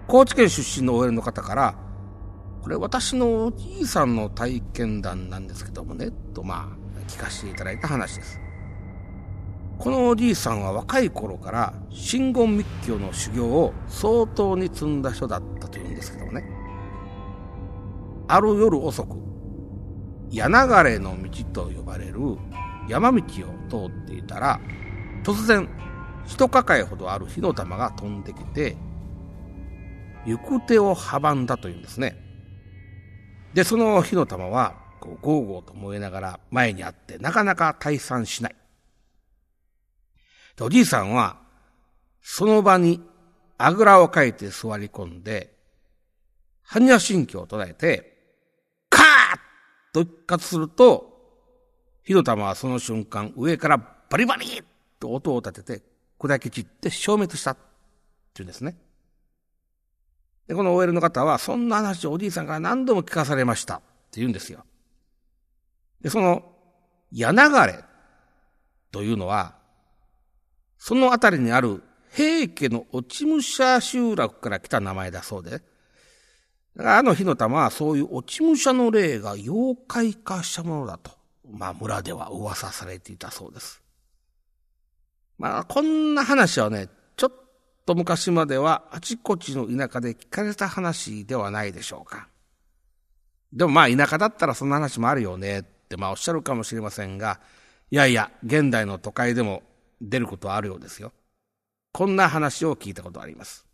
高知県出身の OL の方から、これ私のおじいさんの体験談なんですけどもね、と聞かせていただいた話です。このおじいさんは若い頃から真言密教の修行を相当に積んだ人だったというんですけどもね、ある夜遅く、柳流の道と呼ばれる山道を通っていたら、突然一抱えほどある火の玉が飛んできて行く手を阻んだというんですね。で、その火の玉はゴーゴーと燃えながら前にあってなかなか退散しない。で、おじいさんはその場にあぐらをかいて座り込んで般若心経を唱えてカーッと一喝すると、火の玉はその瞬間上からバリバリッと音を立てて砕け散って消滅したっていうんですね。で、この OL の方はそんな話をおじいさんから何度も聞かされましたって言うんですよ。で、その柳流というのはそのあたりにある平家の落ち武者集落から来た名前だそうで、だからあの火の玉はそういう落ち武者の霊が妖怪化したものだと、村では噂されていたそうです。こんな話はね、ちょっと昔まではあちこちの田舎で聞かれた話ではないでしょうか。でも田舎だったらそんな話もあるよねっておっしゃるかもしれませんが、いやいや、現代の都会でも出ることはあるようですよ。こんな話を聞いたことあります。